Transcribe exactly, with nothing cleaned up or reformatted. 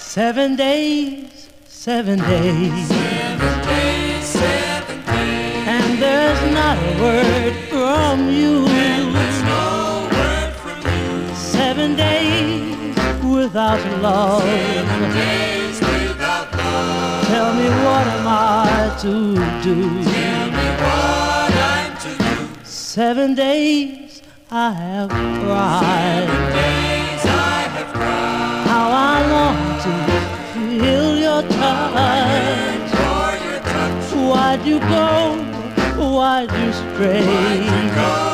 Seven days, seven days, seven days, seven days, and there's not a word from you. and there's no word from you. Seven days without love. Seven days without love. Tell me what am I to do? Tell me what I'm to do. Seven days I have cried. Seven days I have cried. How I long to feel your touch. For your touch. Why'd you go? Why'd you stray? Why'd you go?